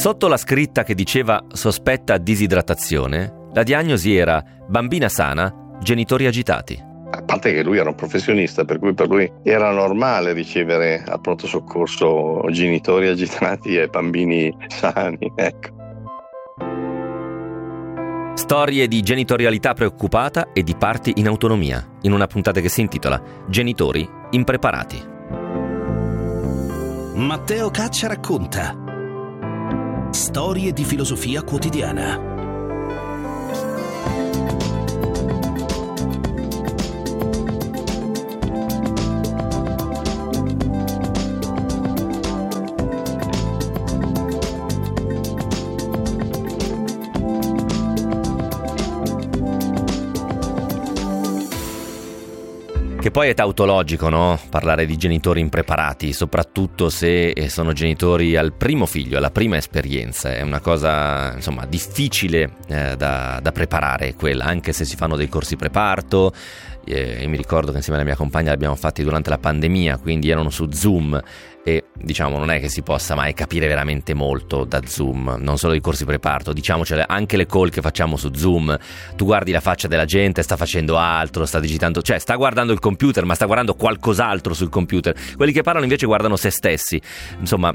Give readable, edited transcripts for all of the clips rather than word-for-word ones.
Sotto la scritta che diceva sospetta disidratazione, la diagnosi era bambina sana, genitori agitati. A parte che lui era un professionista, per cui per lui era normale ricevere al pronto soccorso genitori agitati e bambini sani, ecco. Storie di genitorialità preoccupata e di parti in autonomia, in una puntata che si intitola Genitori impreparati. Matteo Caccia racconta storie di filosofia quotidiana. Che poi è tautologico, no? Parlare di genitori impreparati, soprattutto se sono genitori al primo figlio, alla prima esperienza. È una cosa, insomma, difficile da preparare quella, anche se si fanno dei corsi preparto. Io mi ricordo che insieme alla mia compagna l'abbiamo fatti durante la pandemia, quindi erano su Zoom e diciamo non è che si possa mai capire veramente molto da Zoom, non solo i corsi preparto, diciamocele, anche le call che facciamo su Zoom, tu guardi la faccia della gente, sta facendo altro, sta digitando, cioè sta guardando il computer ma sta guardando qualcos'altro sul computer. Quelli che parlano invece guardano se stessi. Insomma,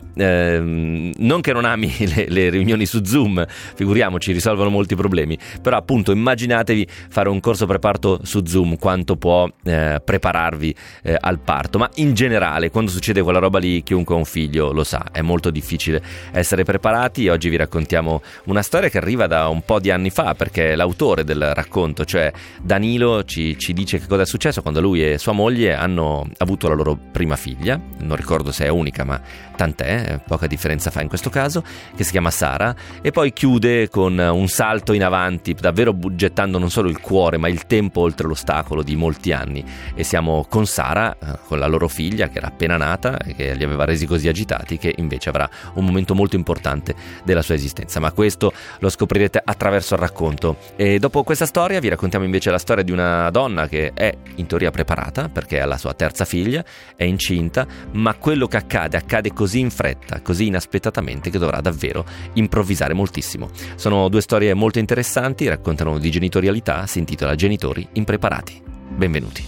non che non ami le riunioni su Zoom, figuriamoci, risolvono molti problemi, però appunto immaginatevi fare un corso preparto su Zoom, quanto può prepararvi al parto. Ma in generale, quando succede quella roba lì, chiunque ha un figlio lo sa, è molto difficile essere preparati. Oggi vi raccontiamo una storia che arriva da un po' di anni fa, perché l'autore del racconto, cioè Danilo, ci dice che cosa è successo quando lui e sua moglie hanno avuto la loro prima figlia, non ricordo se è unica ma tant'è, poca differenza fa in questo caso, che si chiama Sara, e poi chiude con un salto in avanti, davvero gettando non solo il cuore ma il tempo oltre l'ostacolo di molti anni. E siamo con Sara, con la loro figlia che era appena nata e che li aveva resi così agitati, che invece avrà un momento molto importante della sua esistenza, ma questo lo scoprirete attraverso il racconto. E dopo questa storia vi raccontiamo invece la storia di una donna che è in teoria preparata perché ha la sua terza figlia, è incinta, ma quello che accade così in fretta, così inaspettatamente, che dovrà davvero improvvisare moltissimo. Sono due storie molto interessanti, raccontano di genitorialità, si intitola Genitori impreparati. Benvenuti.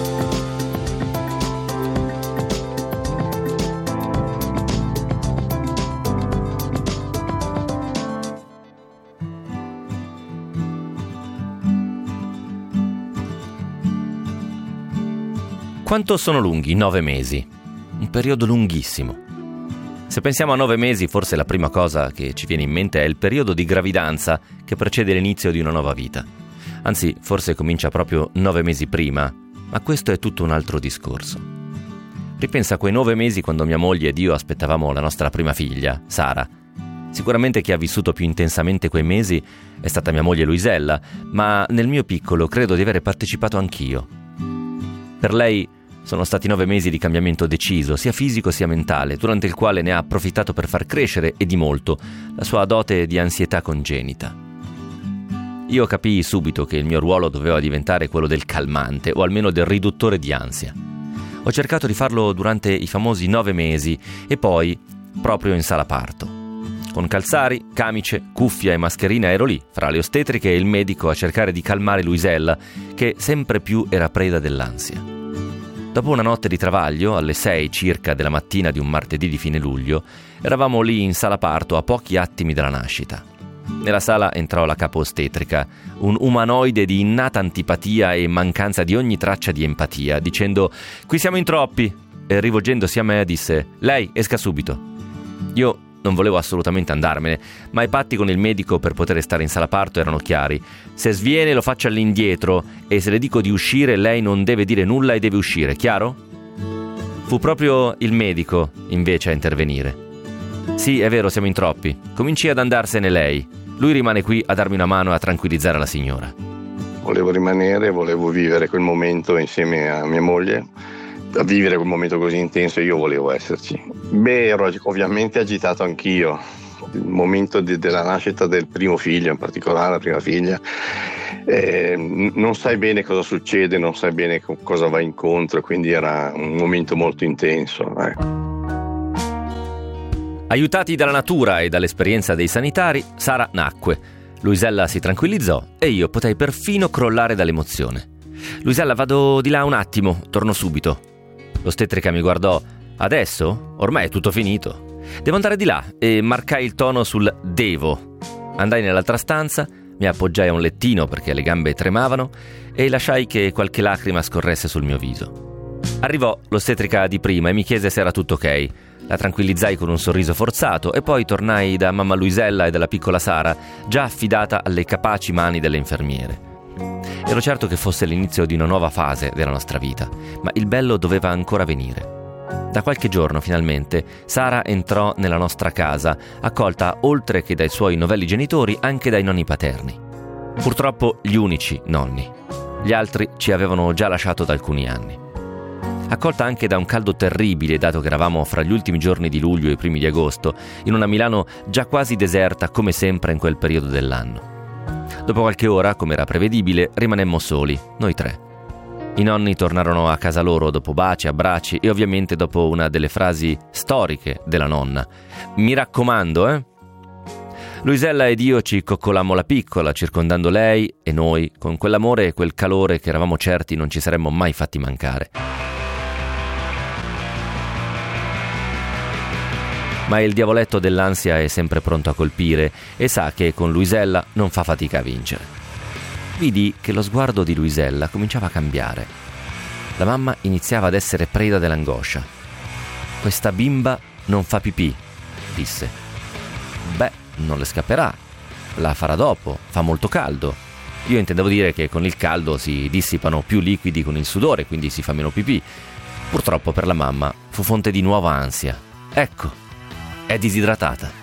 Quanto sono lunghi 9 mesi? Un periodo lunghissimo. Se pensiamo a 9 mesi, forse la prima cosa che ci viene in mente è il periodo di gravidanza che precede l'inizio di una nuova vita. Anzi, forse comincia proprio 9 mesi prima, ma questo è tutto un altro discorso. Ripensa a quei 9 mesi quando mia moglie ed io aspettavamo la nostra prima figlia, Sara. Sicuramente chi ha vissuto più intensamente quei mesi è stata mia moglie Luisella, ma nel mio piccolo credo di avere partecipato anch'io. Per lei sono stati 9 mesi di cambiamento deciso, sia fisico sia mentale, durante il quale ne ha approfittato per far crescere, e di molto, la sua dote di ansietà congenita. Io capii subito che il mio ruolo doveva diventare quello del calmante, o almeno del riduttore di ansia. Ho cercato di farlo durante i famosi 9 mesi e poi proprio in sala parto. Con calzari, camice, cuffia e mascherina ero lì, fra le ostetriche e il medico, a cercare di calmare Luisella, che sempre più era preda dell'ansia. Dopo una notte di travaglio, alle 6 circa della mattina di un martedì di fine luglio, eravamo lì in sala parto a pochi attimi dalla nascita. Nella sala entrò la capo ostetrica, un umanoide di innata antipatia e mancanza di ogni traccia di empatia, dicendo «Qui siamo in troppi!» e rivolgendosi a me disse «Lei esca subito!» Io non volevo assolutamente andarmene, ma i patti con il medico per poter restare in sala parto erano chiari. Se sviene lo faccio all'indietro e se le dico di uscire lei non deve dire nulla e deve uscire, chiaro? Fu proprio il medico invece a intervenire. Sì, è vero, siamo in troppi. Cominci ad andarsene lei. Lui rimane qui a darmi una mano e a tranquillizzare la signora. Volevo rimanere, volevo vivere quel momento insieme a mia moglie, a vivere quel momento così intenso, e io volevo esserci. Ero ovviamente agitato anch'io. Il momento della nascita del primo figlio, in particolare la prima figlia, non sai bene cosa succede, non sai bene cosa va incontro, quindi era un momento molto intenso. Aiutati dalla natura e dall'esperienza dei sanitari, Sara nacque. Luisella si tranquillizzò e io potei perfino crollare dall'emozione. Luisella, vado di là un attimo, torno subito. L'ostetrica mi guardò. Adesso? Ormai è tutto finito. Devo andare di là, e marcai il tono sul devo. Andai nell'altra stanza, mi appoggiai a un lettino perché le gambe tremavano e lasciai che qualche lacrima scorresse sul mio viso. Arrivò l'ostetrica di prima e mi chiese se era tutto ok. La tranquillizzai con un sorriso forzato e poi tornai da mamma Luisella e dalla piccola Sara, già affidata alle capaci mani delle infermiere. Ero certo che fosse l'inizio di una nuova fase della nostra vita, ma il bello doveva ancora venire. Da qualche giorno, finalmente, Sara entrò nella nostra casa, accolta oltre che dai suoi novelli genitori anche dai nonni paterni. Purtroppo gli unici nonni. Gli altri ci avevano già lasciato da alcuni anni. Accolta anche da un caldo terribile, dato che eravamo fra gli ultimi giorni di luglio e i primi di agosto, in una Milano già quasi deserta come sempre in quel periodo dell'anno. Dopo qualche ora, come era prevedibile, rimanemmo soli, noi tre. I nonni tornarono a casa loro dopo baci, abbracci e ovviamente dopo una delle frasi storiche della nonna. Mi raccomando, Luisella ed io ci coccolammo la piccola, circondando lei e noi, con quell'amore e quel calore che eravamo certi non ci saremmo mai fatti mancare. Ma il diavoletto dell'ansia è sempre pronto a colpire e sa che con Luisella non fa fatica a vincere. Vidi che lo sguardo di Luisella cominciava a cambiare. La mamma iniziava ad essere preda dell'angoscia. «Questa bimba non fa pipì», disse. «Beh, non le scapperà. La farà dopo, fa molto caldo». Io intendevo dire che con il caldo si dissipano più liquidi con il sudore, quindi si fa meno pipì. Purtroppo per la mamma fu fonte di nuova ansia. Ecco, è disidratata.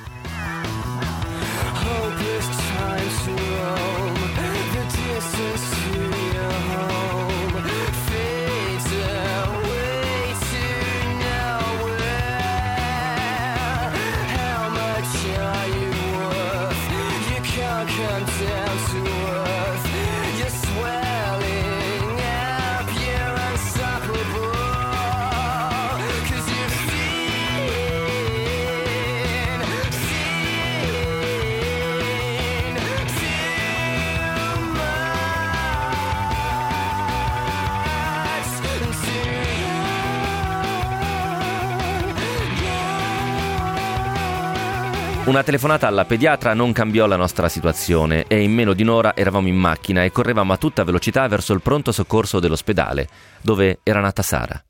Una telefonata alla pediatra non cambiò la nostra situazione e in meno di un'ora eravamo in macchina e correvamo a tutta velocità verso il pronto soccorso dell'ospedale, dove era nata Sara.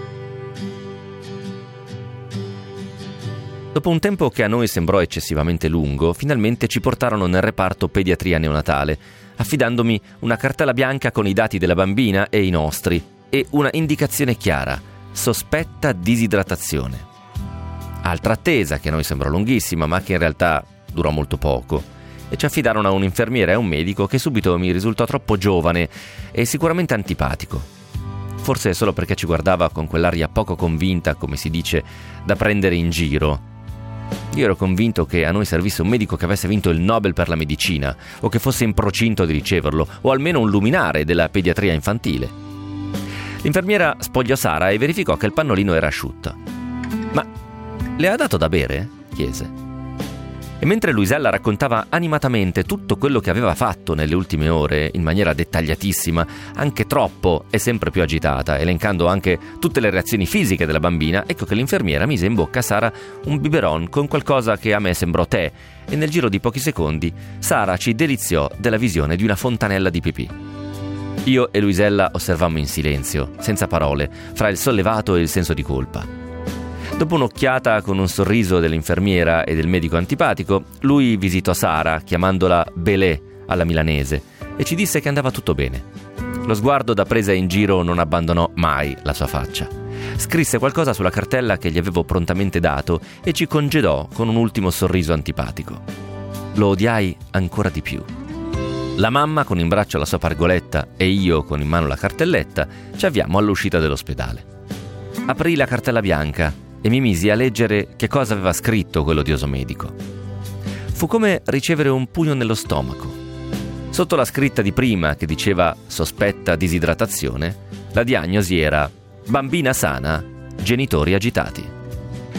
Dopo un tempo che a noi sembrò eccessivamente lungo, finalmente ci portarono nel reparto pediatria neonatale, affidandomi una cartella bianca con i dati della bambina e i nostri e una indicazione chiara: sospetta disidratazione. Altra attesa, che a noi sembrò lunghissima, ma che in realtà durò molto poco, e ci affidarono a un'infermiera e a un medico che subito mi risultò troppo giovane e sicuramente antipatico. Forse solo perché ci guardava con quell'aria poco convinta, come si dice, da prendere in giro. Io ero convinto che a noi servisse un medico che avesse vinto il Nobel per la medicina, o che fosse in procinto di riceverlo, o almeno un luminare della pediatria infantile. L'infermiera spogliò Sara e verificò che il pannolino era asciutto. «Ma le ha dato da bere?» chiese. E mentre Luisella raccontava animatamente tutto quello che aveva fatto nelle ultime ore, in maniera dettagliatissima, anche troppo e sempre più agitata, elencando anche tutte le reazioni fisiche della bambina, ecco che l'infermiera mise in bocca a Sara un biberon con qualcosa che a me sembrò tè, e nel giro di pochi secondi Sara ci deliziò della visione di una fontanella di pipì. Io e Luisella osservammo in silenzio, senza parole, fra il sollevato e il senso di colpa. Dopo un'occhiata con un sorriso dell'infermiera e del medico antipatico, lui visitò Sara, chiamandola Belè alla milanese, e ci disse che andava tutto bene. Lo sguardo da presa in giro non abbandonò mai la sua faccia. Scrisse qualcosa sulla cartella che gli avevo prontamente dato e ci congedò con un ultimo sorriso antipatico. Lo odiai ancora di più. La mamma con in braccio la sua pargoletta e io con in mano la cartelletta ci avviammo all'uscita dell'ospedale. Aprì la cartella bianca e mi misi a leggere che cosa aveva scritto quell'odioso medico. Fu come ricevere un pugno nello stomaco. Sotto la scritta di prima, che diceva sospetta disidratazione, la diagnosi era bambina sana, genitori agitati.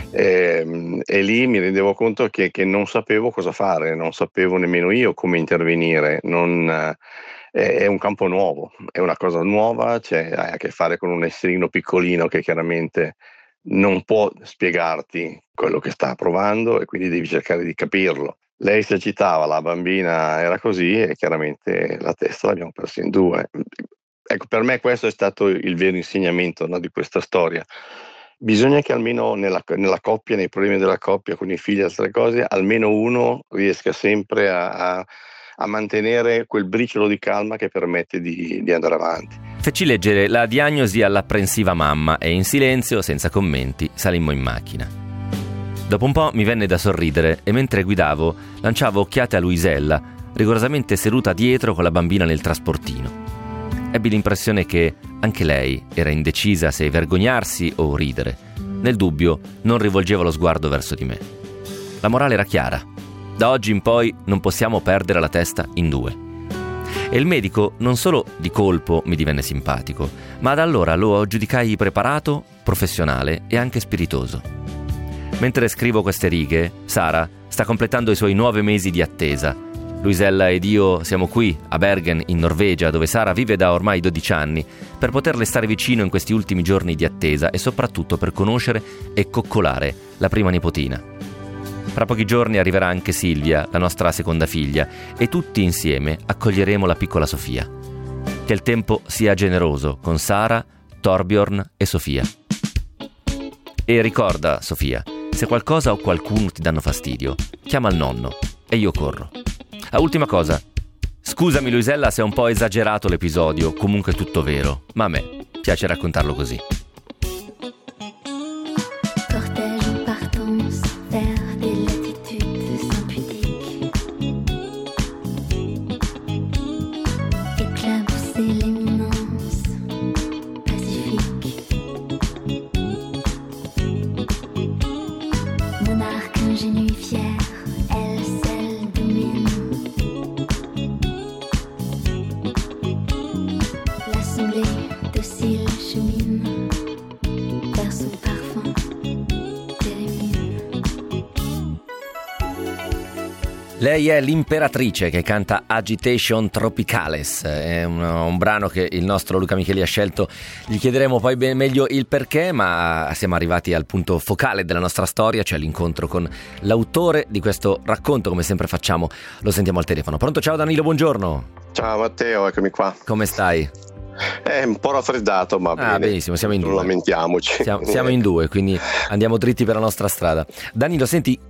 E lì mi rendevo conto che non sapevo cosa fare, non sapevo nemmeno io come intervenire. È un campo nuovo, è una cosa nuova, hai a che fare con un esserino piccolino che chiaramente non può spiegarti quello che sta provando e quindi devi cercare di capirlo. Lei si agitava, la bambina era così e chiaramente la testa l'abbiamo persa in due. Ecco, per me questo è stato il vero insegnamento, no, di questa storia. Bisogna che almeno nella coppia, nei problemi della coppia, con i figli e altre cose, almeno uno riesca sempre a mantenere quel briciolo di calma che permette di andare avanti. Feci leggere la diagnosi all'apprensiva mamma e in silenzio, senza commenti, salimmo in macchina. Dopo un po' mi venne da sorridere e mentre guidavo lanciavo occhiate a Luisella, rigorosamente seduta dietro con la bambina nel trasportino. Ebbi l'impressione che anche lei era indecisa se vergognarsi o ridere. Nel dubbio non rivolgeva lo sguardo verso di me. La morale era chiara. Da oggi in poi non possiamo perdere la testa in due. E il medico non solo di colpo mi divenne simpatico, ma da allora lo giudicai preparato, professionale e anche spiritoso. Mentre scrivo queste righe, Sara sta completando i suoi 9 mesi di attesa. Luisella ed io siamo qui, a Bergen, in Norvegia, dove Sara vive da ormai 12 anni, per poterle stare vicino in questi ultimi giorni di attesa e soprattutto per conoscere e coccolare la prima nipotina. Fra pochi giorni arriverà anche Silvia, la nostra seconda figlia, e tutti insieme accoglieremo la piccola Sofia. Che il tempo sia generoso con Sara, Torbjorn e Sofia. E ricorda, Sofia, se qualcosa o qualcuno ti danno fastidio, chiama il nonno e io corro. Ultima cosa, scusami Luisella se è un po' esagerato l'episodio, comunque è tutto vero, ma a me piace raccontarlo così. Lei è l'imperatrice che canta Agitation Tropicales, è un brano che il nostro Luca Micheli ha scelto, gli chiederemo poi meglio il perché, ma siamo arrivati al punto focale della nostra storia, cioè l'incontro con l'autore di questo racconto, come sempre facciamo, lo sentiamo al telefono. Pronto? Ciao Danilo, buongiorno. Ciao Matteo, eccomi qua. Come stai? È un po' raffreddato, ma bene. Benissimo, siamo in due. Non lamentiamoci. Siamo in due, quindi andiamo dritti per la nostra strada. Danilo, senti,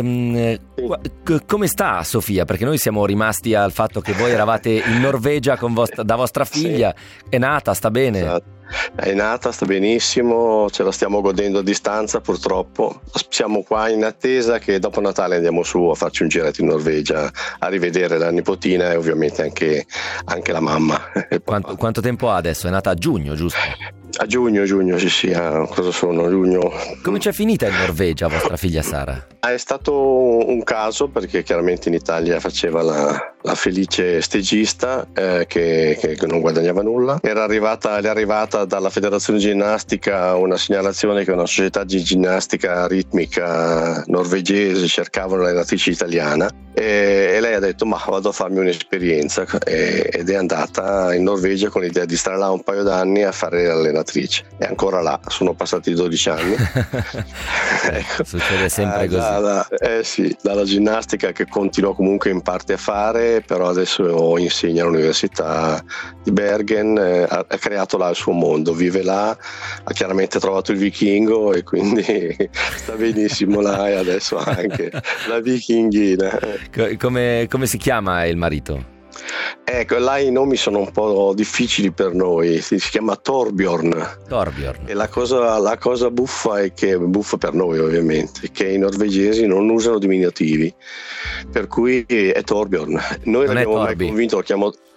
come sta Sofia? Perché noi siamo rimasti al fatto che voi eravate in Norvegia con da vostra figlia. Sì. È nata, sta bene? Esatto. È nata, sta benissimo, ce la stiamo godendo a distanza purtroppo. Siamo qua in attesa che dopo Natale andiamo su a farci un giretto in Norvegia a rivedere la nipotina e ovviamente anche la mamma. Quanto tempo ha adesso? È nata a giugno, giusto? A giugno, sì, cosa sono? Giugno. Come c'è finita in Norvegia vostra figlia Sara? È stato un caso perché chiaramente in Italia faceva la felice stagista che non guadagnava nulla. Le è arrivata dalla federazione ginnastica una segnalazione che una società di ginnastica ritmica norvegese cercava un'allenatrice italiana e lei ha detto ma vado a farmi un'esperienza ed è andata in Norvegia con l'idea di stare là un paio d'anni a fare l'allenatrice. È ancora là, sono passati 12 anni. Ecco. Succede sempre così. Sì, dalla ginnastica che continuò comunque in parte a fare, però adesso insegna all'università di Bergen, ha creato là il suo mondo, vive là, ha chiaramente trovato il vichingo e quindi sta benissimo là e adesso ha anche la vichinghina. Come si chiama il marito? Ecco, là i nomi sono un po' difficili per noi, si chiama Torbjorn. E la cosa buffa è che, buffa per noi ovviamente, che i norvegesi non usano diminutivi, per cui è Torbjorn. Noi l'abbiamo mai convinto, lo chiamo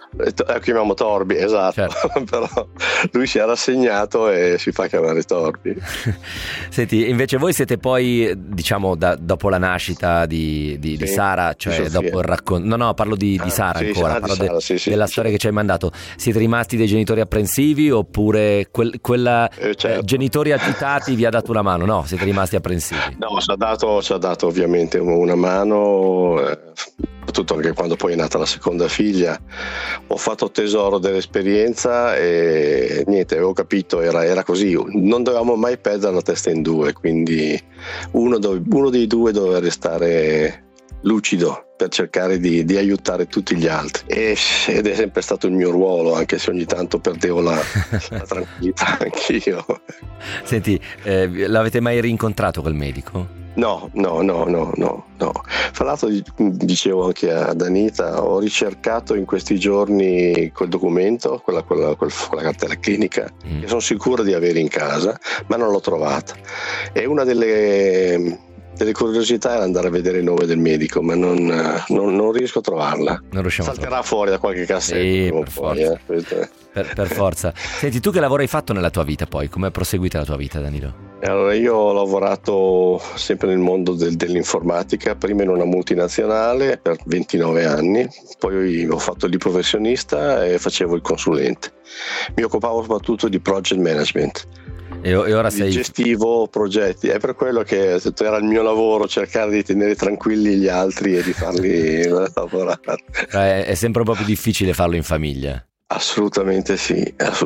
Chiamiamo Torbi, esatto, certo. Però lui si è rassegnato e si fa chiamare Torbi. Senti, invece voi siete poi, diciamo, dopo la nascita di Sara, cioè dopo il racconto, no, parlo di Sara ancora, parlo della storia che ci hai mandato. Siete rimasti dei genitori apprensivi oppure quella certo. Genitori agitati vi ha dato una mano? No, siete rimasti apprensivi? No, ci ha dato ovviamente una mano, soprattutto anche quando poi è nata la seconda figlia. Ho fatto tesoro dell'esperienza e niente, avevo capito, era così, non dovevamo mai perdere la testa in due, quindi uno dei due doveva restare lucido per cercare di aiutare tutti gli altri, ed è sempre stato il mio ruolo, anche se ogni tanto perdevo la tranquillità anch'io. Senti, l'avete mai rincontrato quel medico? No. Fra l'altro, dicevo anche ad Anita, ho ricercato in questi giorni quel documento, quella cartella clinica, che sono sicuro di avere in casa, ma non l'ho trovata. È una delle curiosità è andare a vedere il nome del medico, ma non riesco a trovarla. Non riusciamo Salterà fuori da qualche cassetto. Sì, per forza. Senti, tu che lavoro hai fatto nella tua vita poi? Come è proseguita la tua vita, Danilo? Allora, io ho lavorato sempre nel mondo dell'informatica, prima in una multinazionale per 29 anni, poi ho fatto il professionista e facevo il consulente. Mi occupavo soprattutto di project management. E ora sei gestivo progetti, è per quello che era il mio lavoro, cercare di tenere tranquilli gli altri e di farli lavorare. È sempre un po' più difficile farlo in famiglia. Assolutamente sì.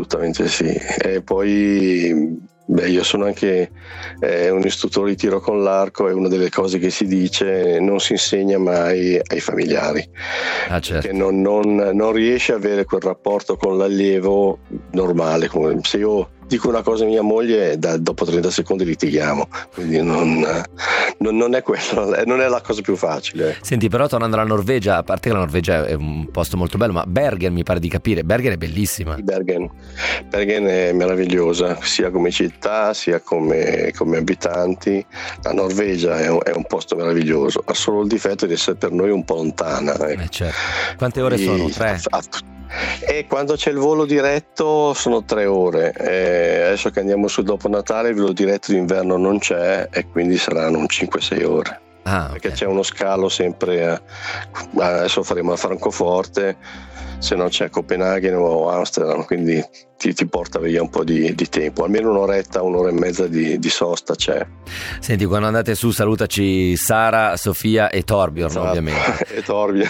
E poi io sono anche un istruttore di tiro con l'arco, e una delle cose che si dice: non si insegna mai ai familiari, certo. Perché non riesci a avere quel rapporto con l'allievo normale. Come se io dico una cosa a mia moglie, dopo 30 secondi litighiamo, quindi non è quello, non è la cosa più facile. Senti, però tornando alla Norvegia, a parte che la Norvegia è un posto molto bello, ma Bergen mi pare di capire, Bergen è bellissima. Bergen è meravigliosa, sia come città sia come abitanti. La Norvegia è un posto meraviglioso, ha solo il difetto di essere per noi un po' lontana. Certo. Quante ore sono? 3? E quando c'è il volo diretto sono 3 ore. Adesso che andiamo su dopo Natale, il volo diretto d'inverno non c'è, e quindi saranno 5-6 ore. Perché c'è uno scalo sempre adesso faremo a Francoforte, se no c'è Copenaghen o Amsterdam, quindi ti porta via un po' di tempo, almeno un'ora e mezza di sosta c'è. Senti, quando andate su salutaci Sara, Sofia e Torbjörn, esatto. Ovviamente. e Torbjörn.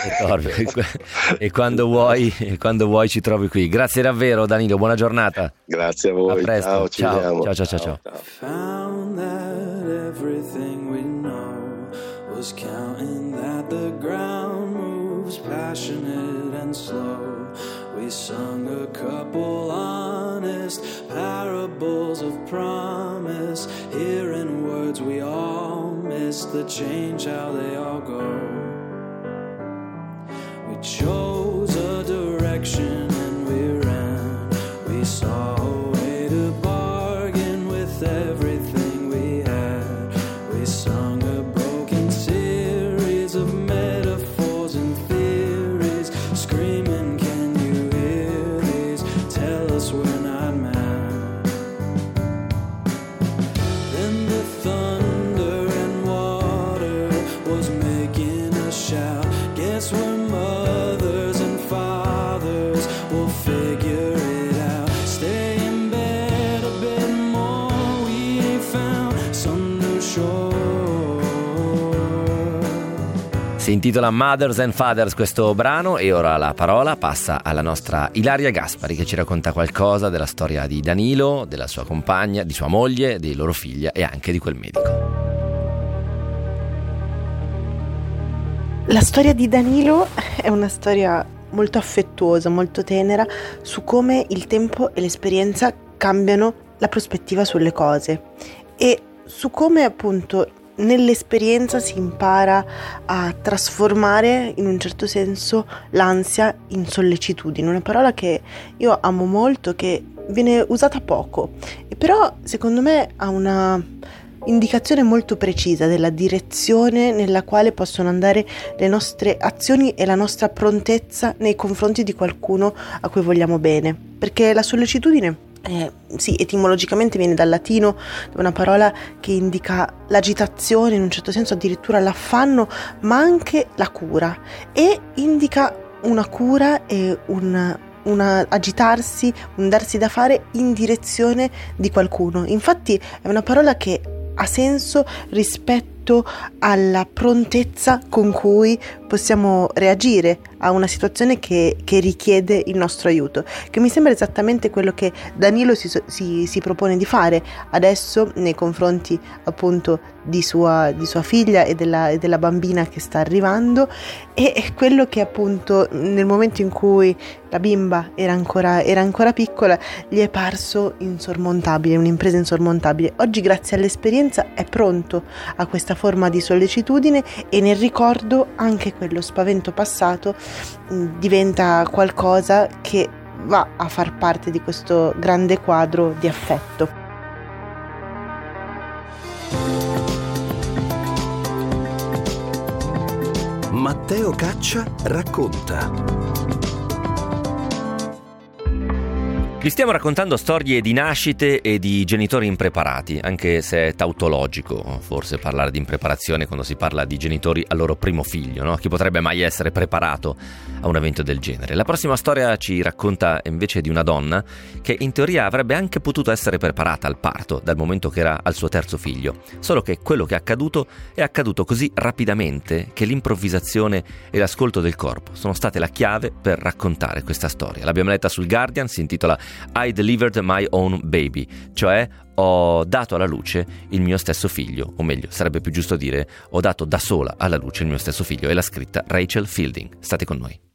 E quando vuoi ci trovi qui. Grazie davvero, Danilo, buona giornata. Grazie a voi. A presto. Ciao. Ciao. Found that everything we know was counting that the ground moves passionate and slow. We sung a couple honest parables of promise, hearing words we all miss, the change how they all go. We chose a direction and we ran. We saw a way to bargain with everything we had. We sung a broken series of metaphors and theories, screaming, can you hear these? Tell us we're not mad. Then the thunder and water was making us shout. Guess we're mothers and fathers, we'll figure it out. Stay in bed a bit more, we ain't found some new shore. Si intitola Mothers and Fathers questo brano, e ora la parola passa alla nostra Ilaria Gaspari, che ci racconta qualcosa della storia di Danilo, della sua compagna, di sua moglie, di loro figlia e anche di quel medico. La storia di Danilo è una storia molto affettuosa, molto tenera, su come il tempo e l'esperienza cambiano la prospettiva sulle cose, e su come appunto nell'esperienza si impara a trasformare in un certo senso l'ansia in sollecitudine, una parola che io amo molto, che viene usata poco, e però secondo me ha una indicazione molto precisa della direzione nella quale possono andare le nostre azioni e la nostra prontezza nei confronti di qualcuno a cui vogliamo bene. Perché la sollecitudine, sì, etimologicamente viene dal latino, da una parola che indica l'agitazione, in un certo senso addirittura l'affanno, ma anche la cura, e indica una cura e un agitarsi, un darsi da fare in direzione di qualcuno. Infatti è una parola che ha senso rispetto alla prontezza con cui possiamo reagire a una situazione che richiede il nostro aiuto, che mi sembra esattamente quello che Danilo si propone di fare adesso nei confronti appunto di sua figlia e della bambina che sta arrivando, e quello che appunto nel momento in cui la bimba era ancora piccola gli è parso insormontabile, un'impresa insormontabile. Oggi, grazie all'esperienza, è pronto a questa forma di sollecitudine, e nel ricordo anche quello spavento passato diventa qualcosa che va a far parte di questo grande quadro di affetto. Matteo Caccia racconta. Vi stiamo raccontando storie di nascite e di genitori impreparati, anche se è tautologico forse parlare di impreparazione quando si parla di genitori al loro primo figlio, no? Chi potrebbe mai essere preparato a un evento del genere? La prossima storia ci racconta invece di una donna che in teoria avrebbe anche potuto essere preparata al parto dal momento che era al suo terzo figlio, solo che quello che è accaduto così rapidamente che l'improvvisazione e l'ascolto del corpo sono state la chiave per raccontare questa storia. L'abbiamo letta sul Guardian, si intitola I Delivered My Own Baby, cioè ho dato alla luce il mio stesso figlio, o meglio, sarebbe più giusto dire ho dato da sola alla luce il mio stesso figlio, e l'ha scritta Rachel Fielding. State con noi.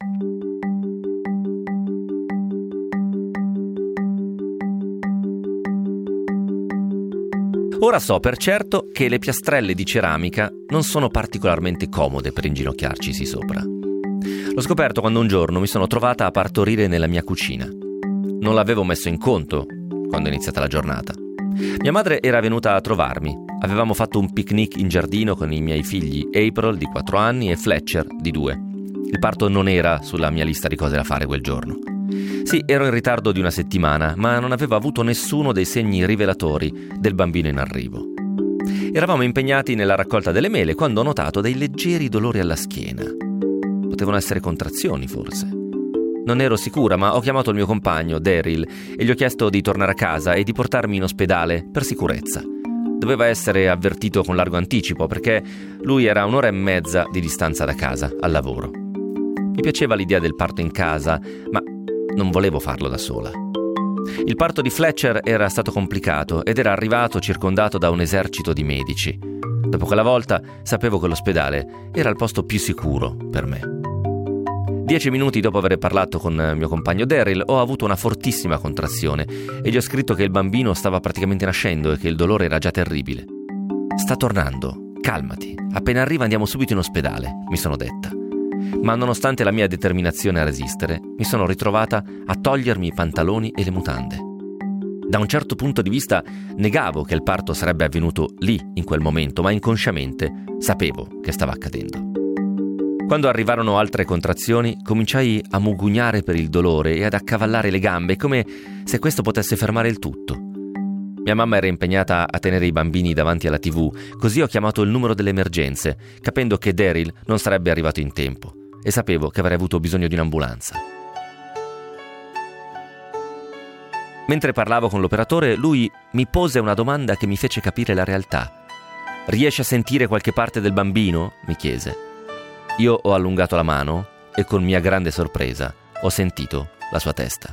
Ora so per certo che le piastrelle di ceramica non sono particolarmente comode per inginocchiarcisi sopra. L'ho scoperto quando un giorno mi sono trovata a partorire nella mia cucina. Non l'avevo messo in conto quando è iniziata la giornata. Mia madre era venuta a trovarmi. Avevamo fatto un picnic in giardino con i miei figli April di 4 anni e Fletcher di 2. Il parto non era sulla mia lista di cose da fare quel giorno. Sì, ero in ritardo di una settimana, ma non avevo avuto nessuno dei segni rivelatori del bambino in arrivo. Eravamo impegnati nella raccolta delle mele quando ho notato dei leggeri dolori alla schiena. Potevano essere contrazioni, forse. Non ero sicura, ma ho chiamato il mio compagno, Daryl, e gli ho chiesto di tornare a casa e di portarmi in ospedale per sicurezza. Doveva essere avvertito con largo anticipo, perché lui era 1 ora e mezza di distanza da casa, al lavoro. Mi piaceva l'idea del parto in casa, ma non volevo farlo da sola. Il parto di Fletcher era stato complicato ed era arrivato circondato da un esercito di medici. Dopo quella volta sapevo che l'ospedale era il posto più sicuro per me. 10 minuti dopo aver parlato con mio compagno Daryl ho avuto una fortissima contrazione e gli ho scritto che il bambino stava praticamente nascendo e che il dolore era già terribile. Sta tornando, calmati, appena arriva andiamo subito in ospedale, mi sono detta. Ma nonostante la mia determinazione a resistere, mi sono ritrovata a togliermi i pantaloni e le mutande. Da un certo punto di vista negavo che il parto sarebbe avvenuto lì, in quel momento, ma inconsciamente sapevo che stava accadendo. Quando arrivarono altre contrazioni, cominciai a mugugnare per il dolore e ad accavallare le gambe, come se questo potesse fermare il tutto. Mia mamma era impegnata a tenere i bambini davanti alla TV, così ho chiamato il numero delle emergenze, capendo che Daryl non sarebbe arrivato in tempo, e sapevo che avrei avuto bisogno di un'ambulanza. Mentre parlavo con l'operatore, lui mi pose una domanda che mi fece capire la realtà. «Riesci a sentire qualche parte del bambino?» mi chiese. Io ho allungato la mano e con mia grande sorpresa ho sentito la sua testa.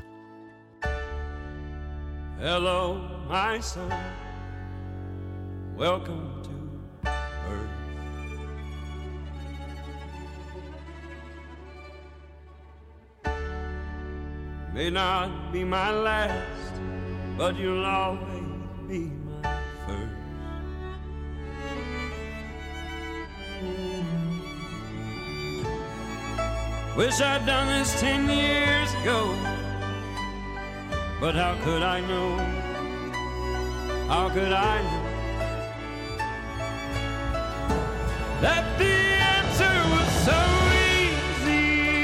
Hello, my son. Welcome to Earth. May not be my last, but you'll always be my first. Wish I'd done this 10 years ago, but how could I know? How could I know that the answer was so easy.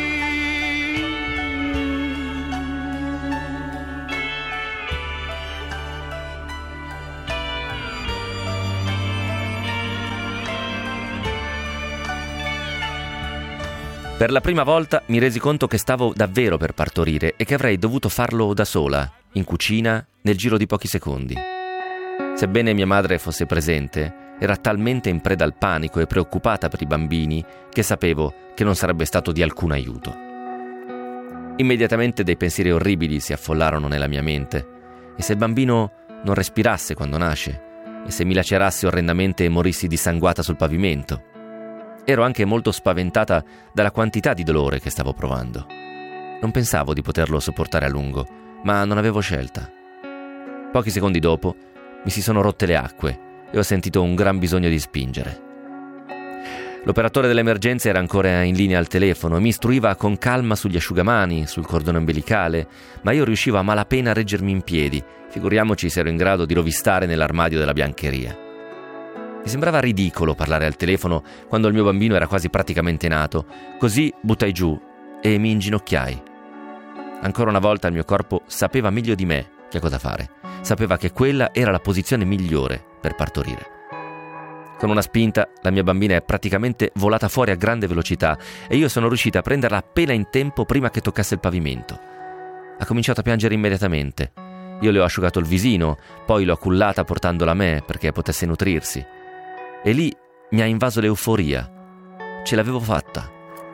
Per la prima volta mi resi conto che stavo davvero per partorire e che avrei dovuto farlo da sola, in cucina, nel giro di pochi secondi. Sebbene mia madre fosse presente, era talmente in preda al panico e preoccupata per i bambini che sapevo che non sarebbe stato di alcun aiuto. Immediatamente dei pensieri orribili si affollarono nella mia mente. E se il bambino non respirasse quando nasce? E se mi lacerasse orrendamente e morissi dissanguata sul pavimento? Ero anche molto spaventata dalla quantità di dolore che stavo provando. Non pensavo di poterlo sopportare a lungo, ma non avevo scelta. Pochi secondi dopo mi si sono rotte le acque e ho sentito un gran bisogno di spingere. L'operatore dell'emergenza era ancora in linea al telefono e mi istruiva con calma sugli asciugamani, sul cordone ombelicale, ma io riuscivo a malapena a reggermi in piedi, figuriamoci se ero in grado di rovistare nell'armadio della biancheria. Mi sembrava ridicolo parlare al telefono quando il mio bambino era quasi praticamente nato, così buttai giù e mi inginocchiai. Ancora una volta il mio corpo sapeva meglio di me che cosa fare. Sapeva che quella era la posizione migliore per partorire. Con una spinta la mia bambina è praticamente volata fuori a grande velocità e io sono riuscita a prenderla appena in tempo prima che toccasse il pavimento. Ha cominciato a piangere immediatamente. Io le ho asciugato il visino, poi l'ho cullata portandola a me perché potesse nutrirsi. E lì mi ha invaso l'euforia. Ce l'avevo fatta,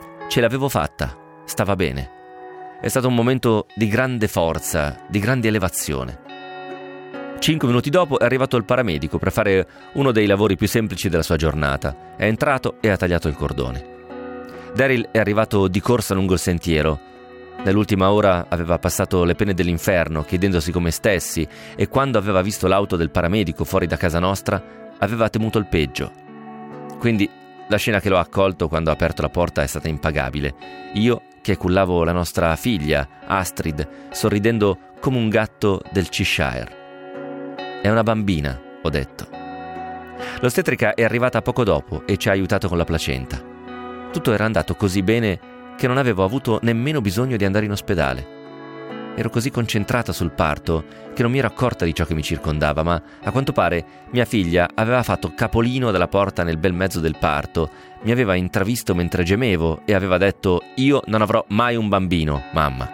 stava bene. È stato un momento di grande forza, di grande elevazione. 5 minuti dopo è arrivato il paramedico per fare uno dei lavori più semplici della sua giornata. È entrato e ha tagliato il cordone. Daryl è arrivato di corsa lungo il sentiero. Nell'ultima ora aveva passato le pene dell'inferno chiedendosi come stessi e quando aveva visto l'auto del paramedico fuori da casa nostra aveva temuto il peggio. Quindi la scena che l'ho accolto quando ha aperto la porta è stata impagabile. Io che cullavo la nostra figlia, Astrid, sorridendo come un gatto del Cheshire. È una bambina, ho detto. L'ostetrica è arrivata poco dopo e ci ha aiutato con la placenta. Tutto era andato così bene che non avevo avuto nemmeno bisogno di andare in ospedale. Ero così concentrata sul parto che non mi ero accorta di ciò che mi circondava, ma a quanto pare mia figlia aveva fatto capolino dalla porta nel bel mezzo del parto, mi aveva intravisto mentre gemevo e aveva detto: «Io non avrò mai un bambino, mamma».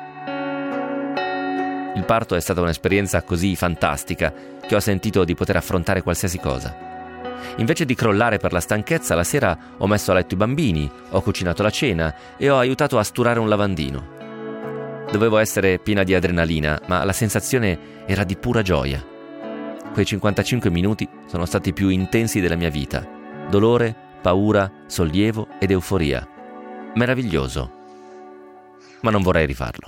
Il parto è stata un'esperienza così fantastica che ho sentito di poter affrontare qualsiasi cosa. Invece di crollare per la stanchezza, la sera ho messo a letto i bambini, ho cucinato la cena e ho aiutato a sturare un lavandino. Dovevo essere piena di adrenalina, ma la sensazione era di pura gioia. Quei 55 minuti sono stati i più intensi della mia vita. Dolore, paura, sollievo ed euforia. Meraviglioso. Ma non vorrei rifarlo.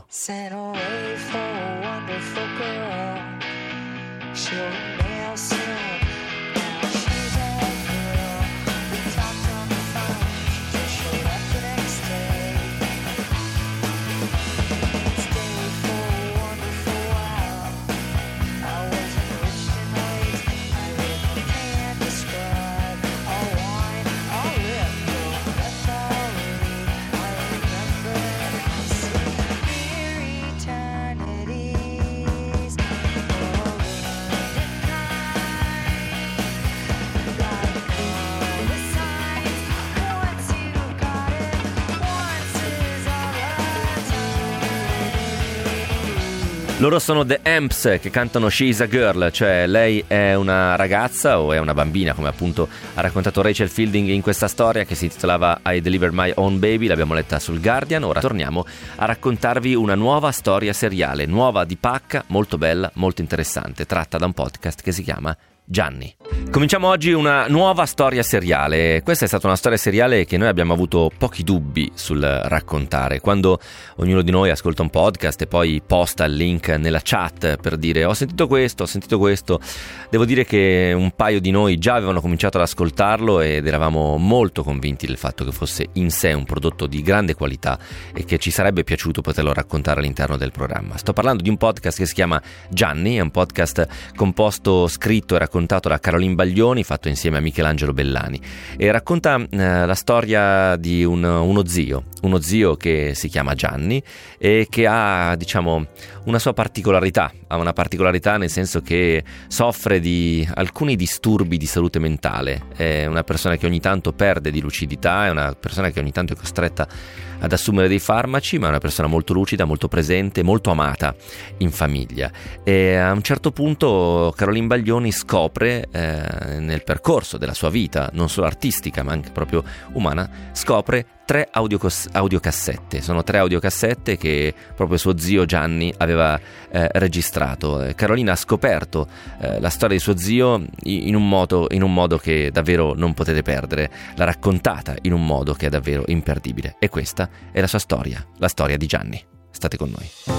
Loro sono The Amps che cantano She's a Girl, cioè lei è una ragazza o è una bambina, come appunto ha raccontato Rachel Fielding in questa storia che si intitolava I Deliver My Own Baby, l'abbiamo letta sul Guardian. Ora torniamo a raccontarvi una nuova storia seriale, nuova di pacca, molto bella, molto interessante, tratta da un podcast che si chiama Gianni. Cominciamo oggi una nuova storia seriale. Questa è stata una storia seriale che noi abbiamo avuto pochi dubbi sul raccontare. Quando ognuno di noi ascolta un podcast e poi posta il link nella chat per dire ho sentito questo, devo dire che un paio di noi già avevano cominciato ad ascoltarlo ed eravamo molto convinti del fatto che fosse in sé un prodotto di grande qualità e che ci sarebbe piaciuto poterlo raccontare all'interno del programma. Sto parlando di un podcast che si chiama Gianni, è un podcast composto, scritto e raccontato da Caroline Caroline Baglioni, fatto insieme a Michelangelo Bellani, e racconta la storia di uno zio che si chiama Gianni e che ha, diciamo, una sua particolarità. Ha una particolarità nel senso che soffre di alcuni disturbi di salute mentale, è una persona che ogni tanto perde di lucidità, è una persona che ogni tanto è costretta ad assumere dei farmaci, ma è una persona molto lucida, molto presente, molto amata in famiglia. E a un certo punto Caroline Baglioni scopre nel percorso della sua vita, non solo artistica ma anche proprio umana, scopre 3 audiocassette. Sono 3 audiocassette che proprio suo zio Gianni aveva registrato. Carolina ha scoperto la storia di suo zio in un modo che davvero non potete perdere, l'ha raccontata in un modo che è davvero imperdibile, e questa è la sua storia, la storia di Gianni. State con noi.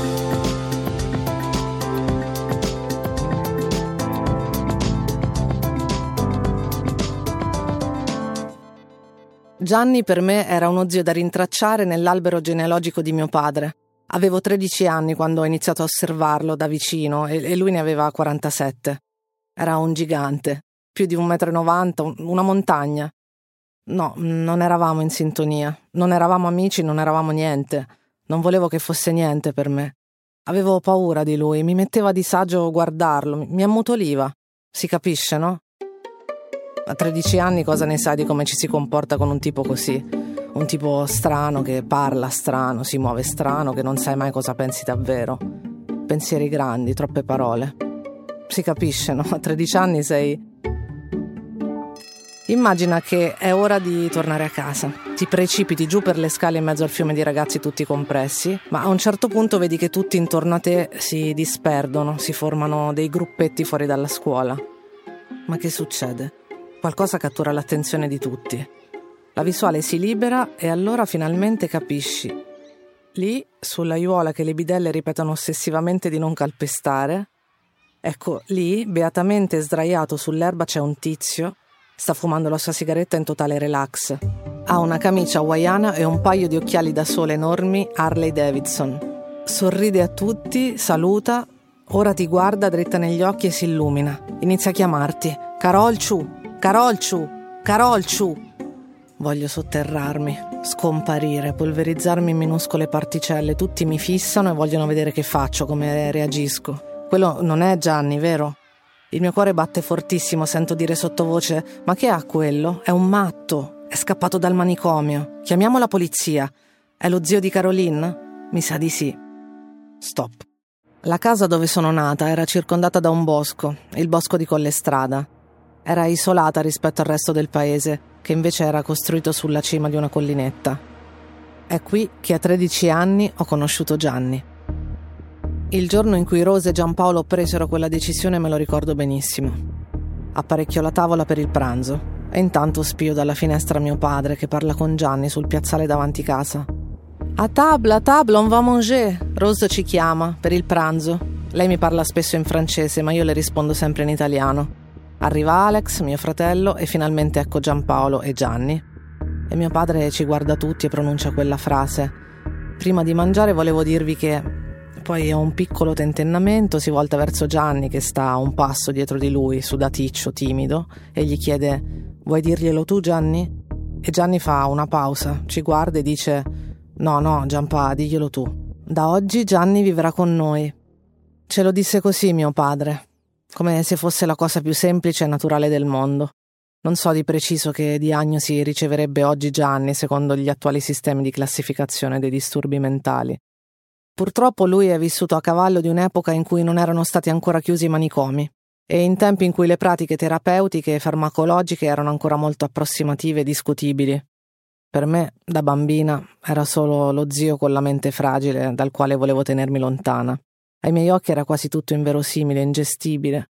Gianni per me era uno zio da rintracciare nell'albero genealogico di mio padre. Avevo 13 anni quando ho iniziato a osservarlo da vicino e lui ne aveva 47. Era un gigante, più di 1,90 m, una montagna. No, non eravamo in sintonia, non eravamo amici, non eravamo niente. Non volevo che fosse niente per me. Avevo paura di lui, mi metteva a disagio guardarlo, mi ammutoliva. Si capisce, no? A 13 anni cosa ne sai di come ci si comporta con un tipo così? Un tipo strano che parla strano, si muove strano, che non sai mai cosa pensi davvero. Pensieri grandi, troppe parole. Si capisce, no? A 13 anni sei... Immagina che è ora di tornare a casa. Ti precipiti giù per le scale in mezzo al fiume di ragazzi tutti compressi, ma a un certo punto vedi che tutti intorno a te si disperdono, si formano dei gruppetti fuori dalla scuola. Ma che succede? Qualcosa cattura l'attenzione di tutti. La visuale si libera e allora finalmente capisci. Lì, sull'aiuola che le bidelle ripetono ossessivamente di non calpestare, ecco, lì, beatamente sdraiato sull'erba, c'è un tizio. Sta fumando la sua sigaretta in totale relax. Ha una camicia hawaiana e un paio di occhiali da sole enormi Harley Davidson. Sorride a tutti, saluta, ora ti guarda dritta negli occhi e si illumina. Inizia a chiamarti. Carolciu, Carolciu, Carolciu. Voglio sotterrarmi, scomparire, polverizzarmi in minuscole particelle. Tutti mi fissano e vogliono vedere che faccio, come reagisco. Quello non è Gianni, vero? Il mio cuore batte fortissimo, sento dire sottovoce: ma che ha quello? È un matto, è scappato dal manicomio. Chiamiamo la polizia. È lo zio di Caroline? Mi sa di sì. Stop. La casa dove sono nata era circondata da un bosco, il bosco di Collestrada. Era isolata rispetto al resto del paese, che invece era costruito sulla cima di una collinetta. È qui che a 13 anni ho conosciuto Gianni. Il giorno in cui Rose e Giampaolo presero quella decisione me lo ricordo benissimo. Apparecchio la tavola per il pranzo e intanto spio dalla finestra mio padre che parla con Gianni sul piazzale davanti casa. A table, on va manger. Rose ci chiama per il pranzo. Lei mi parla spesso in francese, ma io le rispondo sempre in italiano. Arriva Alex, mio fratello, e finalmente ecco Giampaolo e Gianni. E mio padre ci guarda tutti e pronuncia quella frase. Prima di mangiare volevo dirvi che... Poi ha un piccolo tentennamento, si volta verso Gianni che sta a un passo dietro di lui, sudaticcio, timido, e gli chiede: vuoi dirglielo tu, Gianni? E Gianni fa una pausa, ci guarda e dice: no, Giampa, diglielo tu. Da oggi Gianni vivrà con noi. Ce lo disse così mio padre, come se fosse la cosa più semplice e naturale del mondo. Non so di preciso che diagnosi riceverebbe oggi Gianni secondo gli attuali sistemi di classificazione dei disturbi mentali. Purtroppo lui è vissuto a cavallo di un'epoca in cui non erano stati ancora chiusi i manicomi e in tempi in cui le pratiche terapeutiche e farmacologiche erano ancora molto approssimative e discutibili. Per me, da bambina, era solo lo zio con la mente fragile dal quale volevo tenermi lontana. Ai miei occhi era quasi tutto inverosimile, ingestibile.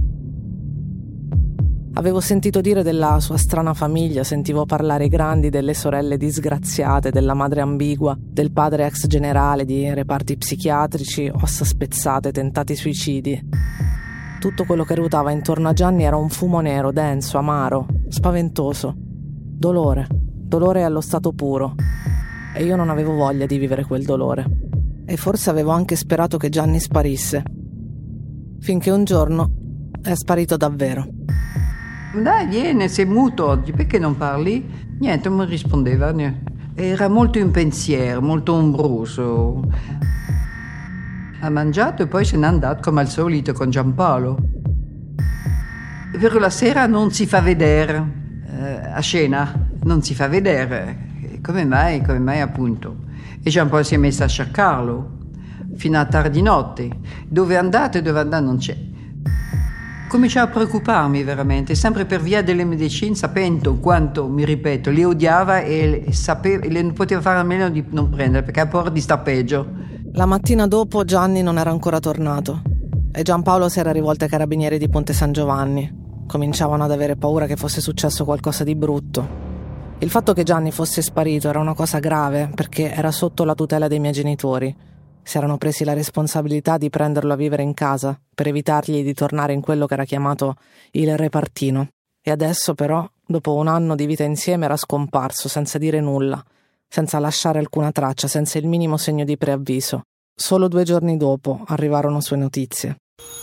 Avevo sentito dire della sua strana famiglia, sentivo parlare i grandi delle sorelle disgraziate, della madre ambigua, del padre ex generale, di reparti psichiatrici, ossa spezzate, tentati suicidi. Tutto quello che ruotava intorno a Gianni era un fumo nero, denso, amaro, spaventoso. Dolore allo stato puro. E io non avevo voglia di vivere quel dolore. E forse avevo anche sperato che Gianni sparisse. Finché un giorno è sparito davvero. Dai, vieni, sei muto oggi, perché non parli? Niente, non mi rispondeva. Era molto in pensiero, molto ombroso. Ha mangiato e poi se n'è andato come al solito con Giampaolo. È vero, la sera non si fa vedere, a scena non si fa vedere. Come mai appunto? E Giampaolo si è messo a cercarlo fino a tardi notte. Dove è andato non c'è. Cominciavo a preoccuparmi veramente, sempre per via delle medicine, sapendo quanto, mi ripeto, le odiava e le poteva fare a meno di non prendere, perché ha paura di star peggio. La mattina dopo Gianni non era ancora tornato e Giampaolo si era rivolto ai carabinieri di Ponte San Giovanni. Cominciavano ad avere paura che fosse successo qualcosa di brutto. Il fatto che Gianni fosse sparito era una cosa grave perché era sotto la tutela dei miei genitori. Si erano presi la responsabilità di prenderlo a vivere in casa per evitargli di tornare in quello che era chiamato il repartino. E adesso però, dopo un anno di vita insieme, era scomparso senza dire nulla, senza lasciare alcuna traccia, senza il minimo segno di preavviso. Solo 2 giorni dopo arrivarono sue notizie.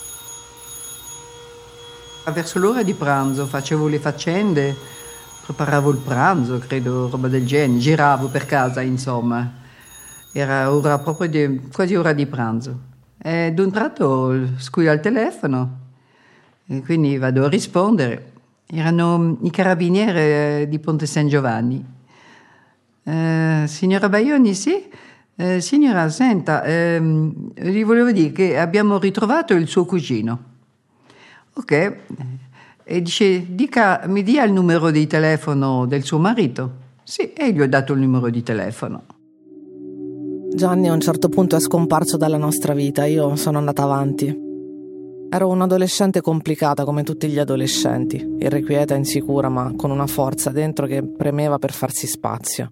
Verso l'ora di pranzo facevo le faccende, preparavo il pranzo, credo, roba del genere, giravo per casa, insomma. Era ora proprio quasi ora di pranzo. E d'un tratto squilla il telefono, e quindi vado a rispondere. Erano i carabinieri di Ponte San Giovanni. Signora Baioni, sì? Signora, senta, gli volevo dire che abbiamo ritrovato il suo cugino. Ok. E dice, mi dia il numero di telefono del suo marito. Sì, e gli ho dato il numero di telefono. Gianni a un certo punto è scomparso dalla nostra vita, io sono andata avanti. Ero un'adolescente complicata come tutti gli adolescenti, irrequieta, insicura, ma con una forza dentro che premeva per farsi spazio.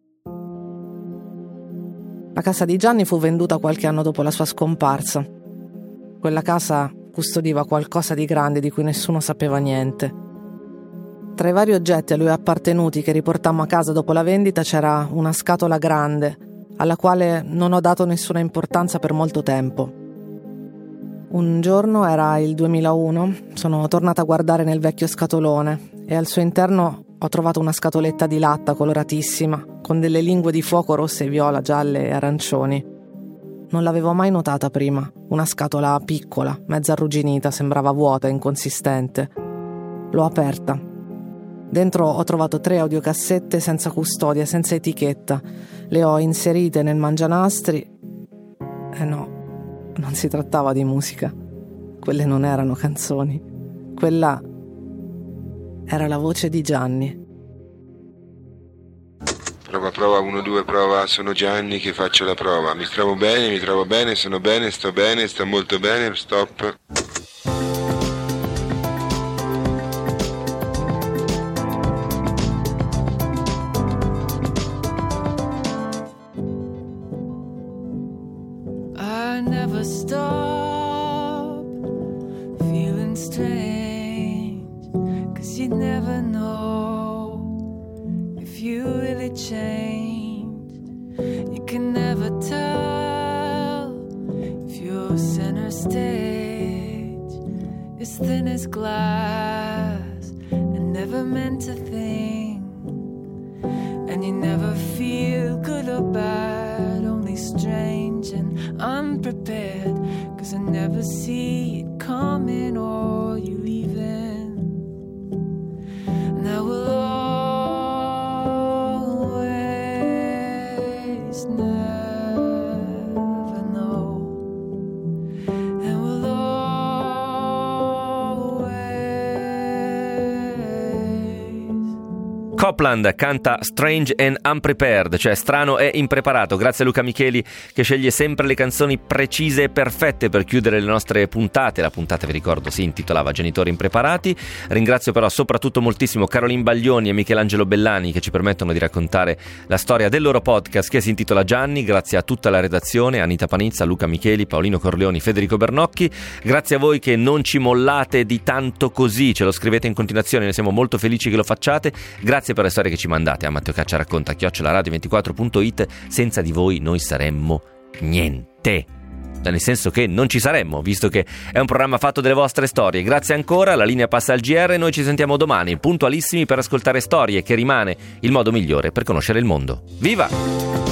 La casa di Gianni fu venduta qualche anno dopo la sua scomparsa. Quella casa custodiva qualcosa di grande di cui nessuno sapeva niente. Tra i vari oggetti a lui appartenuti che riportammo a casa dopo la vendita c'era una scatola grande, alla quale non ho dato nessuna importanza per molto tempo. Un giorno, era il 2001, sono tornata a guardare nel vecchio scatolone e al suo interno ho trovato una scatoletta di latta coloratissima, con delle lingue di fuoco rosse, viola, gialle e arancioni. Non l'avevo mai notata prima, una scatola piccola, mezza arrugginita, sembrava vuota, inconsistente. L'ho aperta. Dentro ho trovato 3 audiocassette senza custodia, senza etichetta. Le ho inserite nel mangianastri. E no, non si trattava di musica. Quelle non erano canzoni. Quella era la voce di Gianni. Prova, 1, 2, prova, sono Gianni che faccio la prova. Mi trovo bene, sono bene, sto molto bene, stop. I never stop feeling strange, 'cause you never know if you really change. You can never tell if your center stage is thin as glass and never meant to think. And you never feel good or bad, only strange and unprepared, 'cause I never see it coming or you leaving. And I will always never know, and will always. Copland canta Strange and Unprepared, cioè strano e impreparato. Grazie a Luca Micheli che sceglie sempre le canzoni precise e perfette per chiudere le nostre puntate. La puntata, vi ricordo, si intitolava Genitori impreparati. Ringrazio però soprattutto moltissimo Caroline Baglioni e Michelangelo Bellani che ci permettono di raccontare la storia del loro podcast che si intitola Gianni. Grazie a tutta la redazione, Anita Panizza, Luca Micheli, Paolino Corleoni, Federico Bernocchi. Grazie a voi che non ci mollate di tanto così, ce lo scrivete in continuazione, ne siamo molto felici che lo facciate. Grazie per le storie che ci mandate a matteocacciaracconta@radio24.it. Senza di voi noi saremmo niente. nel senso che non ci saremmo, visto che è un programma fatto delle vostre storie. Grazie ancora, la linea passa al GR, noi ci sentiamo domani, puntualissimi per ascoltare storie, che rimane il modo migliore per conoscere il mondo. Viva!